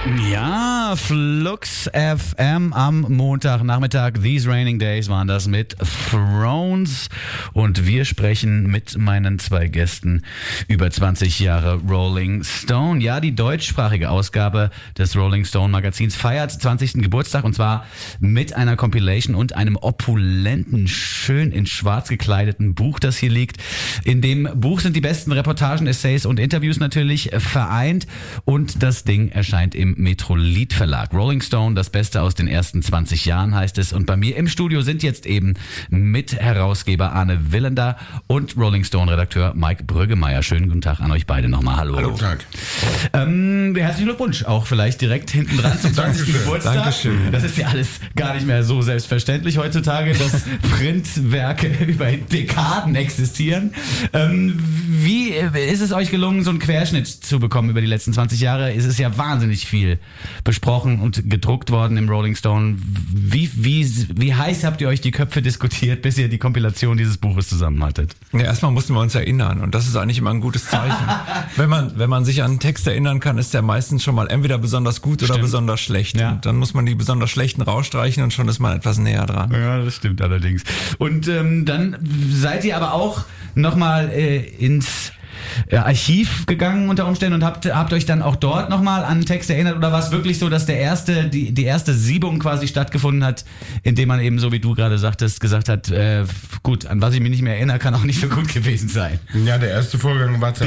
Ja, Flux FM am Montagnachmittag. These Raining Days waren das mit Thrones. Und wir sprechen mit meinen zwei Gästen über 20 Jahre Rolling Stone. Ja, die deutschsprachige Ausgabe des Rolling Stone Magazins feiert 20. Geburtstag und zwar mit einer Compilation und einem opulenten, schön in schwarz gekleideten Buch, das hier liegt. In dem Buch sind die besten Reportagen, Essays und Interviews natürlich vereint und das Ding erscheint im Metrolit Verlag. Rolling Stone, das Beste aus den ersten 20 Jahren heißt es. Und bei mir im Studio sind jetzt eben Mitherausgeber Arne Willender und Rolling Stone Redakteur Mike Brüggemeier. Schönen guten Tag an euch beide nochmal. Hallo. Hallo. Guten Tag. Herzlichen Glückwunsch auch vielleicht direkt hinten dran zum 20. Geburtstag. Dankeschön. Das ist ja alles gar nicht mehr so selbstverständlich heutzutage, dass Printwerke über Dekaden existieren. Wie ist es euch gelungen, so einen Querschnitt zu bekommen über die letzten 20 Jahre? Es ist ja wahnsinnig viel besprochen und gedruckt worden im Rolling Stone. Wie heiß habt ihr euch die Köpfe diskutiert, bis ihr die Kompilation dieses Buches zusammen hattet? Ja, erstmal mussten wir uns erinnern und das ist eigentlich immer ein gutes Zeichen. Wenn man sich an einen Text erinnern kann, ist der meistens schon mal entweder besonders gut oder besonders schlecht. Ja. Und dann muss man die besonders schlechten rausstreichen und schon ist man etwas näher dran. Ja, das stimmt allerdings. Und dann seid ihr aber auch nochmal ins Archiv gegangen unter Umständen und habt euch dann auch dort nochmal an einen Text erinnert, oder war es wirklich so, dass die erste Siebung quasi stattgefunden hat, indem man eben, so wie du gerade sagtest, gesagt hat, gut, an was ich mich nicht mehr erinnere, kann auch nicht so gut gewesen sein. Ja, der erste Vorgang war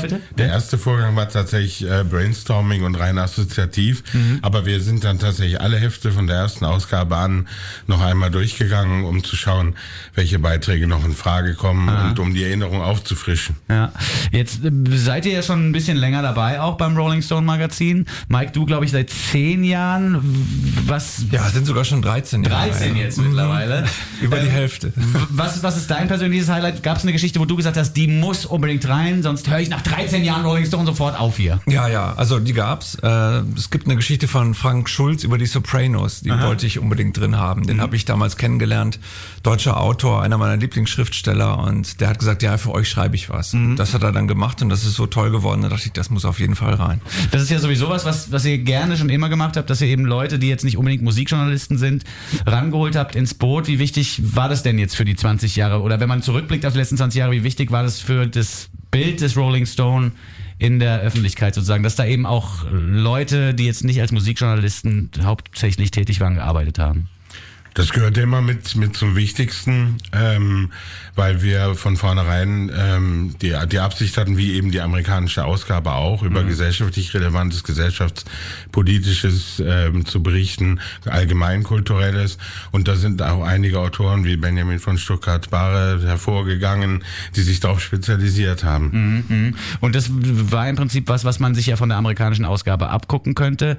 tatsächlich Brainstorming und rein assoziativ, aber wir sind dann tatsächlich alle Hefte von der ersten Ausgabe an noch einmal durchgegangen, um zu schauen, welche Beiträge noch in Frage kommen und um die Erinnerung aufzufrischen. Ja. Jetzt seid ihr ja schon ein bisschen länger dabei, auch beim Rolling Stone Magazin. Mike, du, glaube ich, seit 10 Jahren. Ja, sind sogar schon 13 Jahre. 13 jetzt mittlerweile. Über die Hälfte. Was ist dein persönliches Highlight? Gab es eine Geschichte, wo du gesagt hast, die muss unbedingt rein, sonst höre ich nach 13 Jahren Rolling Stone sofort auf hier? Ja, also die gab's. Es gibt eine Geschichte von Frank Schulz über die Sopranos, die wollte ich unbedingt drin haben. Den habe ich damals kennengelernt. Deutscher Autor, einer meiner Lieblingsschriftsteller, und der hat gesagt, ja, für euch schreibe ich was. Das hat er dann gemacht und das ist so toll geworden, da dachte ich, das muss auf jeden Fall rein. Das ist ja sowieso was ihr gerne schon immer gemacht habt, dass ihr eben Leute, die jetzt nicht unbedingt Musikjournalisten sind, rangeholt habt ins Boot. Wie wichtig war das denn jetzt für die 20 Jahre? Oder wenn man zurückblickt auf die letzten 20 Jahre, wie wichtig war das für das Bild des Rolling Stone in der Öffentlichkeit sozusagen, dass da eben auch Leute, die jetzt nicht als Musikjournalisten hauptsächlich tätig waren, gearbeitet haben? Das gehört immer mit zum Wichtigsten, weil wir von vornherein die Absicht hatten, wie eben die amerikanische Ausgabe auch, über gesellschaftlich relevantes, gesellschaftspolitisches zu berichten, allgemeinkulturelles. Und da sind auch einige Autoren wie Benjamin von Stuttgart-Barre hervorgegangen, die sich darauf spezialisiert haben. Und das war im Prinzip was man sich ja von der amerikanischen Ausgabe abgucken konnte.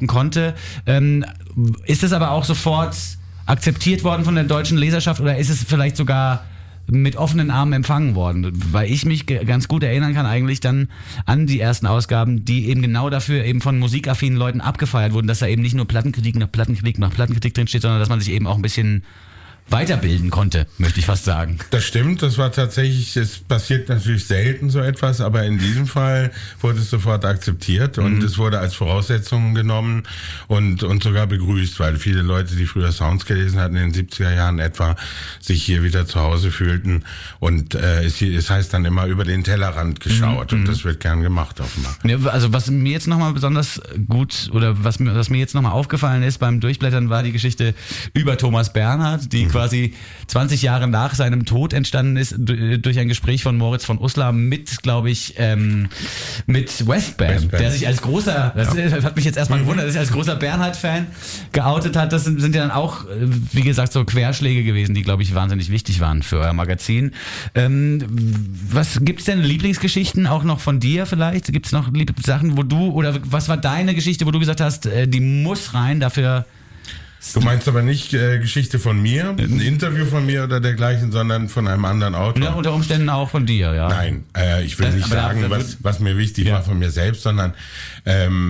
Ist es aber auch sofort akzeptiert worden von der deutschen Leserschaft oder ist es vielleicht sogar mit offenen Armen empfangen worden? Weil ich mich ganz gut erinnern kann eigentlich dann an die ersten Ausgaben, die eben genau dafür eben von musikaffinen Leuten abgefeiert wurden, dass da eben nicht nur Plattenkritik nach Plattenkritik drin steht, sondern dass man sich eben auch ein bisschen weiterbilden konnte, möchte ich fast sagen. Das stimmt, das war tatsächlich, es passiert natürlich selten so etwas, aber in diesem Fall wurde es sofort akzeptiert und es wurde als Voraussetzung genommen und sogar begrüßt, weil viele Leute, die früher Sounds gelesen hatten, in den 70er Jahren etwa, sich hier wieder zu Hause fühlten und es heißt dann immer über den Tellerrand geschaut und das wird gern gemacht offenbar. Ja, also was mir jetzt nochmal besonders gut oder was mir jetzt nochmal aufgefallen ist beim Durchblättern, war die Geschichte über Thomas Bernhard, die quasi 20 Jahre nach seinem Tod entstanden ist durch ein Gespräch von Moritz von Uslar mit, glaube ich, mit Westbam, der sich als großer, das hat mich jetzt erstmal gewundert, dass sich als großer Bernhard-Fan geoutet hat. Das sind ja dann auch, wie gesagt, so Querschläge gewesen, die, glaube ich, wahnsinnig wichtig waren für euer Magazin. Was gibt's denn Lieblingsgeschichten auch noch von dir vielleicht? Gibt's noch Sachen, wo du, oder was war deine Geschichte, wo du gesagt hast, die muss rein, dafür... Du meinst aber nicht Geschichte von mir, ein Interview von mir oder dergleichen, sondern von einem anderen Autor? Ja, unter Umständen auch von dir, ja. Nein, ich will nicht sagen, was mir wichtig war von mir selbst, sondern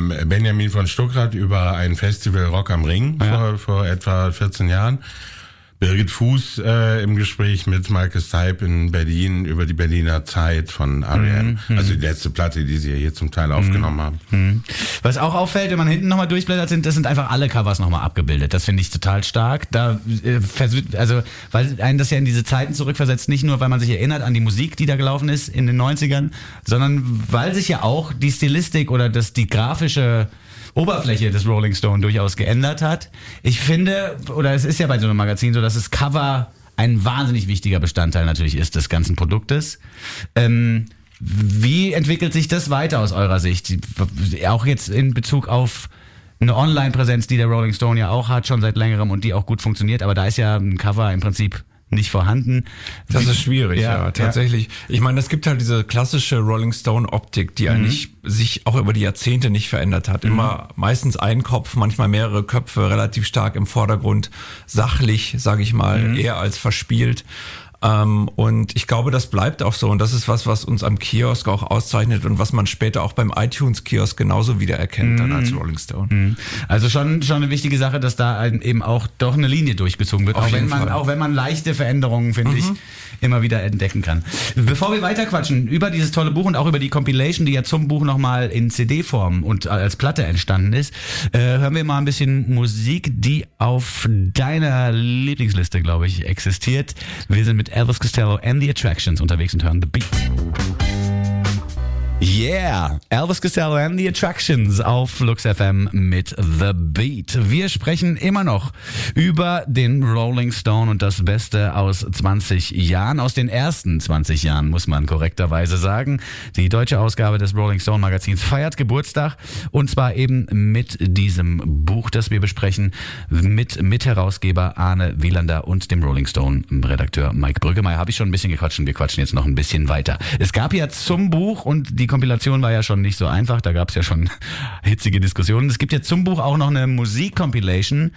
Benjamin von Stuttgart über ein Festival Rock am Ring vor etwa 14 Jahren. Birgit Fuß im Gespräch mit Michael Stipe in Berlin über die Berliner Zeit von R.E.M. Also die letzte Platte, die sie hier zum Teil aufgenommen haben. Was auch auffällt, wenn man hinten nochmal durchblättert, das sind einfach alle Covers nochmal abgebildet. Das finde ich total stark. Also, weil einen das ja in diese Zeiten zurückversetzt, nicht nur, weil man sich erinnert an die Musik, die da gelaufen ist in den 90ern, sondern weil sich ja auch die Stilistik oder die grafische Oberfläche des Rolling Stone durchaus geändert hat. Ich finde, oder es ist ja bei so einem Magazin so, dass das Cover ein wahnsinnig wichtiger Bestandteil natürlich ist des ganzen Produktes. Wie entwickelt sich das weiter aus eurer Sicht? Auch jetzt in Bezug auf eine Online-Präsenz, die der Rolling Stone ja auch hat, schon seit längerem und die auch gut funktioniert, aber da ist ja ein Cover im Prinzip nicht vorhanden. Das ist schwierig, ja, tatsächlich. Ja. Ich meine, es gibt halt diese klassische Rolling Stone Optik, die eigentlich sich auch über die Jahrzehnte nicht verändert hat. Immer meistens ein Kopf, manchmal mehrere Köpfe, relativ stark im Vordergrund, sachlich, sage ich mal, eher als verspielt. Und ich glaube, das bleibt auch so. Und das ist was uns am Kiosk auch auszeichnet und was man später auch beim iTunes-Kiosk genauso wiedererkennt dann als Rolling Stone. Also schon eine wichtige Sache, dass da eben auch doch eine Linie durchgezogen wird. Auch wenn man leichte Veränderungen, finde ich, immer wieder entdecken kann. Bevor wir weiterquatschen über dieses tolle Buch und auch über die Compilation, die ja zum Buch nochmal in CD-Form und als Platte entstanden ist, hören wir mal ein bisschen Musik, die auf deiner Lieblingsliste, glaube ich, existiert. Wir sind mit Elvis Costello and the Attractions unterwegs und hören The Beat. Yeah, Elvis Costello and the Attractions auf Flux FM mit The Beat. Wir sprechen immer noch über den Rolling Stone und das Beste aus 20 Jahren, aus den ersten 20 Jahren, muss man korrekterweise sagen. Die deutsche Ausgabe des Rolling Stone Magazins feiert Geburtstag und zwar eben mit diesem Buch, das wir besprechen, mit Mitherausgeber Arne Wielander und dem Rolling Stone Redakteur Mike Brüggemeier. Habe ich schon ein bisschen gequatscht und wir quatschen jetzt noch ein bisschen weiter. Es gab ja zum Buch und die Kompilation war ja schon nicht so einfach, da gab es ja schon hitzige Diskussionen. Es gibt ja zum Buch auch noch eine Musik-Compilation.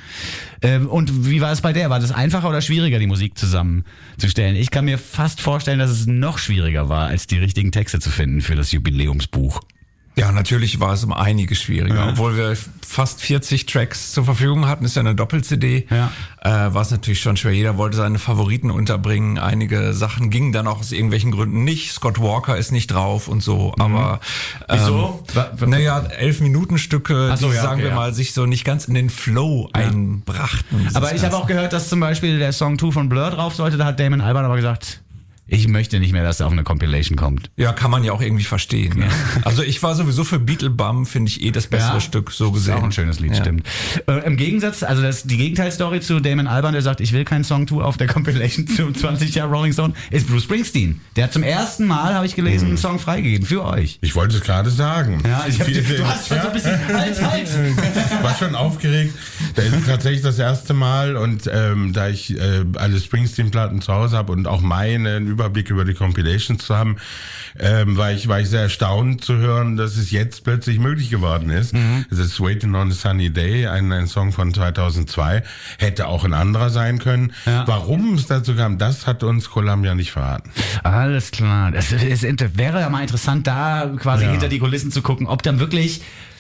Und wie war es bei der? War das einfacher oder schwieriger, die Musik zusammenzustellen? Ich kann mir fast vorstellen, dass es noch schwieriger war, als die richtigen Texte zu finden für das Jubiläumsbuch. Ja, natürlich war es um einiges schwieriger. Obwohl wir fast 40 Tracks zur Verfügung hatten, ist ja eine Doppel-CD, war es natürlich schon schwer. Jeder wollte seine Favoriten unterbringen. Einige Sachen gingen dann auch aus irgendwelchen Gründen nicht. Scott Walker ist nicht drauf und so. Aber wieso? 11-Minuten-Stücke, sagen wir mal, sich so nicht ganz in den Flow einbrachten. Aber ich habe auch gehört, dass zum Beispiel der Song 2 von Blur drauf sollte. Da hat Damon Albarn aber gesagt, ich möchte nicht mehr, dass er auf eine Compilation kommt. Ja, kann man ja auch irgendwie verstehen. Ja. Also ich war sowieso für Beatle-Bum, finde ich das bessere Stück, so gesehen. Ist auch ein schönes Lied, stimmt. Im Gegensatz, also die Gegenteilstory zu Damon Albarn, der sagt, ich will keinen Song 2 auf der Compilation zu 20 Jahre Rolling Stone, ist Bruce Springsteen. Der hat zum ersten Mal, habe ich gelesen, einen Song freigegeben für euch. Ich wollte es gerade sagen. Ja, du hast schon so ein bisschen halt. War schon aufgeregt. Das ist tatsächlich das erste Mal und da ich alle Springsteen-Platten zu Hause habe und auch meinen Überblick über die Compilations zu haben, war ich sehr erstaunt zu hören, dass es jetzt plötzlich möglich geworden ist. Es ist Waiting on a Sunny Day, ein Song von 2002, hätte auch ein anderer sein können. Ja. Warum es dazu kam, das hat uns Columbia nicht verraten. Alles klar. Das wäre ja mal interessant, da quasi hinter die Kulissen zu gucken, ob dann wirklich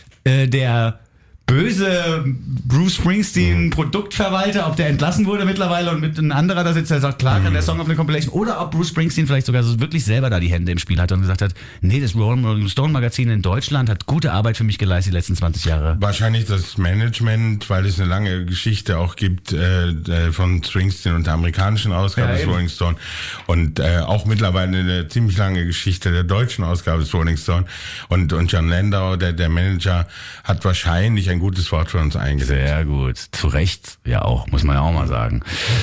der böse Bruce Springsteen Produktverwalter, ob der entlassen wurde mittlerweile und mit ein anderer da sitzt, der sagt, klar kann der Song auf eine Compilation, oder ob Bruce Springsteen vielleicht sogar so wirklich selber da die Hände im Spiel hatte und gesagt hat, nee, das Rolling Stone Magazin in Deutschland hat gute Arbeit für mich geleistet die letzten 20 Jahre. Wahrscheinlich das Management, weil es eine lange Geschichte auch gibt von Springsteen und der amerikanischen Ausgabe des Rolling Stone und auch mittlerweile eine ziemlich lange Geschichte der deutschen Ausgabe des Rolling Stone und John Landau, der Manager, hat wahrscheinlich ein gutes Wort für uns eingesetzt. Sehr gut. Zu Recht ja auch, muss man ja auch mal sagen.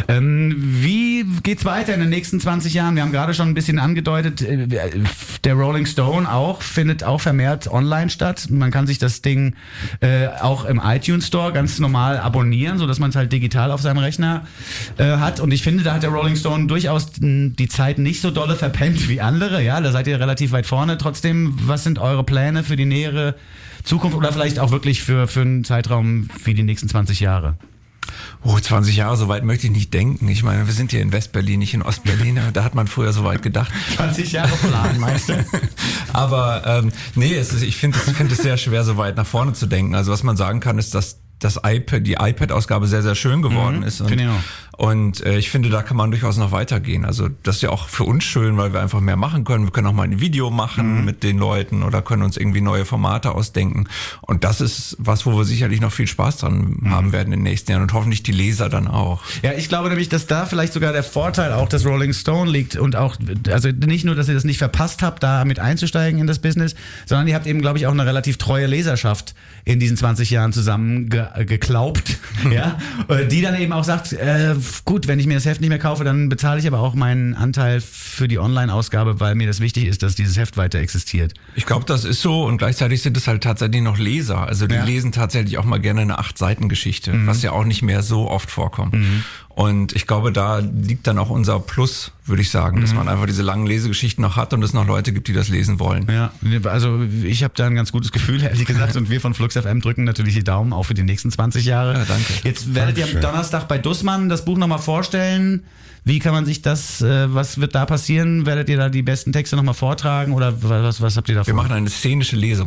Wie geht's weiter in den nächsten 20 Jahren? Wir haben gerade schon ein bisschen angedeutet, der Rolling Stone findet auch vermehrt online statt. Man kann sich das Ding auch im iTunes Store ganz normal abonnieren, so dass man es halt digital auf seinem Rechner hat. Und ich finde, da hat der Rolling Stone durchaus die Zeit nicht so dolle verpennt wie andere. Ja, da seid ihr relativ weit vorne. Trotzdem, was sind eure Pläne für die nähere Zukunft oder vielleicht auch wirklich für einen Zeitraum wie die nächsten 20 Jahre? 20 Jahre, so weit möchte ich nicht denken. Ich meine, wir sind hier in Westberlin, nicht in Ostberlin. Da hat man früher so weit gedacht. 20 Jahre Plan, meinst du? Aber ich finde es sehr schwer, so weit nach vorne zu denken. Also was man sagen kann, ist, dass die iPad-Ausgabe sehr, sehr schön geworden ist. Und ich finde, da kann man durchaus noch weitergehen. Also das ist ja auch für uns schön, weil wir einfach mehr machen können. Wir können auch mal ein Video machen mit den Leuten oder können uns irgendwie neue Formate ausdenken. Und das ist was, wo wir sicherlich noch viel Spaß dran haben werden in den nächsten Jahren und hoffentlich die Leser dann auch. Ja, ich glaube nämlich, dass da vielleicht sogar der Vorteil auch des Rolling Stone liegt und auch, also nicht nur, dass ihr das nicht verpasst habt, da mit einzusteigen in das Business, sondern ihr habt eben, glaube ich, auch eine relativ treue Leserschaft in diesen 20 Jahren zusammen geklaubt, ja, die dann eben auch sagt, gut, wenn ich mir das Heft nicht mehr kaufe, dann bezahle ich aber auch meinen Anteil für die Online-Ausgabe, weil mir das wichtig ist, dass dieses Heft weiter existiert. Ich glaube, das ist so und gleichzeitig sind es halt tatsächlich noch Leser. Also die lesen tatsächlich auch mal gerne eine 8-Seiten-Geschichte, was ja auch nicht mehr so oft vorkommt. Und ich glaube, da liegt dann auch unser Plus, würde ich sagen, dass man einfach diese langen Lesegeschichten noch hat und es noch Leute gibt, die das lesen wollen. Ja, also ich habe da ein ganz gutes Gefühl, ehrlich gesagt, und wir von Flux FM drücken natürlich die Daumen auch für die nächsten 20 Jahre. Ja, danke. Jetzt werdet ihr am Donnerstag bei Dussmann das Buch nochmal vorstellen. Wie kann man sich das, was wird da passieren? Werdet ihr da die besten Texte nochmal vortragen oder was habt ihr da vor? Wir machen eine szenische Lesung.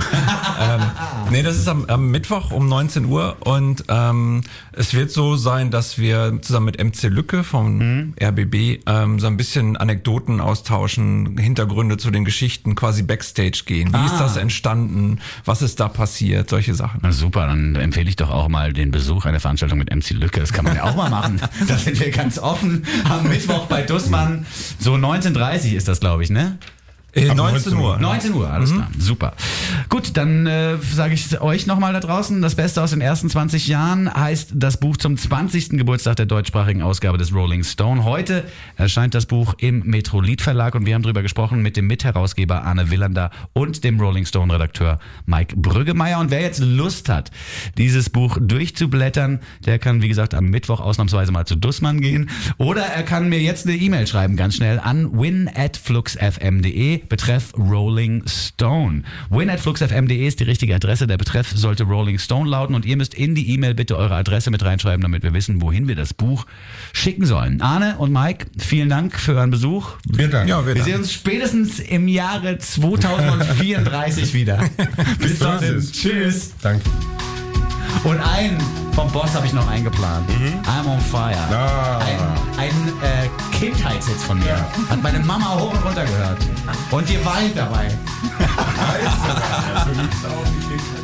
Das ist am Mittwoch um 19 Uhr und es wird so sein, dass wir zusammen mit MC Lücke vom RBB so ein bisschen Anekdoten austauschen, Hintergründe zu den Geschichten, quasi Backstage gehen. Wie ist das entstanden? Was ist da passiert? Solche Sachen. Na super, dann empfehle ich doch auch mal den Besuch einer Veranstaltung mit MC Lücke. Das kann man ja auch mal machen. Da sind wir ganz offen. Am Mittwoch bei Dussmann. So 19:30 ist das, glaube ich, ne? 19 Uhr. 19 Uhr, alles klar. Super. Gut, dann sage ich euch nochmal da draußen, das Beste aus den ersten 20 Jahren heißt das Buch zum 20. Geburtstag der deutschsprachigen Ausgabe des Rolling Stone. Heute erscheint das Buch im Metrolit Verlag und wir haben drüber gesprochen mit dem Mitherausgeber Arne Willander und dem Rolling Stone Redakteur Mike Brüggemeier. Und wer jetzt Lust hat, dieses Buch durchzublättern, der kann, wie gesagt, am Mittwoch ausnahmsweise mal zu Dussmann gehen oder er kann mir jetzt eine E-Mail schreiben, ganz schnell an win@fluxfm.de betreff Rolling Stone. win@fluxfm.de ist die richtige Adresse. Der Betreff sollte Rolling Stone lauten und ihr müsst in die E-Mail bitte eure Adresse mit reinschreiben, damit wir wissen, wohin wir das Buch schicken sollen. Arne und Mike, vielen Dank für euren Besuch. Vielen Dank. Ja, wir sehen uns spätestens im Jahre 2034 wieder. Bis dann. Tschüss. Danke. Und einen vom Boss habe ich noch eingeplant. I'm on fire. Ein Kindheitshit von mir. Hat meine Mama hoch und runter gehört. Und ihr weint dabei. Also,